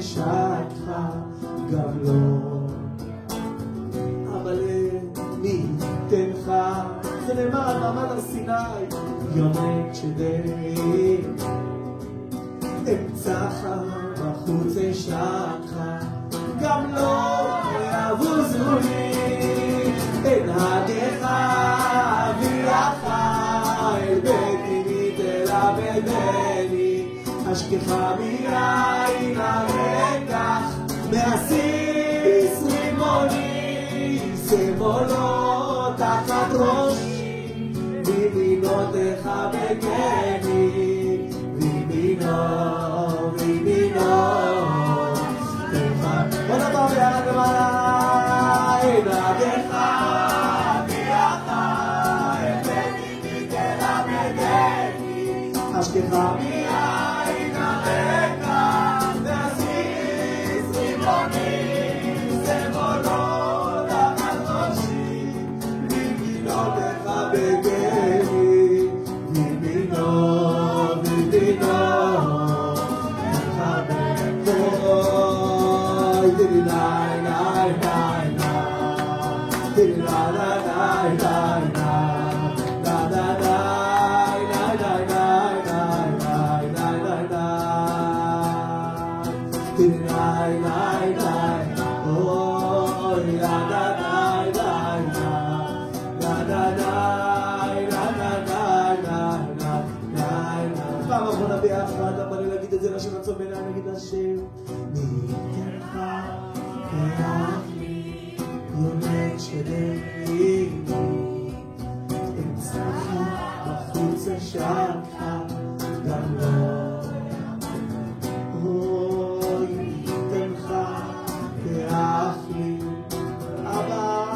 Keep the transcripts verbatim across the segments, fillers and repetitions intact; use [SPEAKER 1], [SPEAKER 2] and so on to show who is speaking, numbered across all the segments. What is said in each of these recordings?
[SPEAKER 1] שעתך גם לא. אבל אני תנך, זה נאמר מעמד הר סיני, יונק שדי אמצעך בחוץ שעתך גם לא יבוזו לי. אנהגך אביאך אל ביתי תלמדני, אשכך מיין הרקח מאסיס רימוני, שמאלו תחת ראשי וימינותיך בגני, וימינו וימינו. בוא נבוא ביד למעלה, אנהגך אביאך אל ביתי תלמדני, אשכך מיין הרקח מאסיס רימוני, שמאלו תחת ראשי וימינותיך בגני, וימינו וימינו. פעם אחרונה ביחד, אבל אני להגיד את זה לשם עצום בעיניי, נגיד השם ניתנך כאחי יונק שדי אמצעך בחוץ שעתך גם לא. אוי ניתנך כאחי אבא,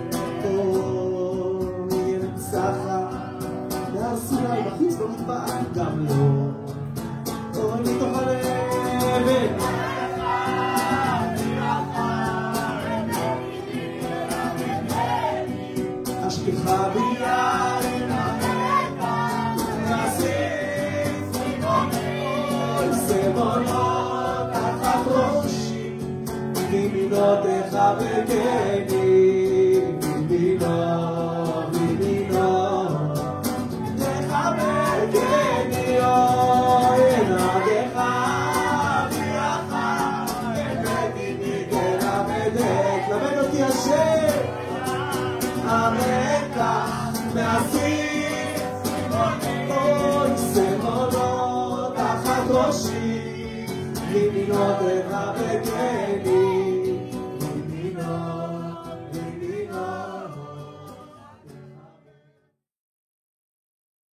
[SPEAKER 1] אוי אמצעך מהר סיני בחוץ במדבר גם לא. אוי מתוך הלב אשכך ביין הרקח מאסיס רימוני, שמאלו תחת ראשי וימינותיך בגני, וימינו וימינו. לך בגני אוי אנהגך אביאך אל ביתי תלמדני, למד אותי השם הרקח מאסיס רימוני, שמאלו תחת ראשי וימינותיך בגני,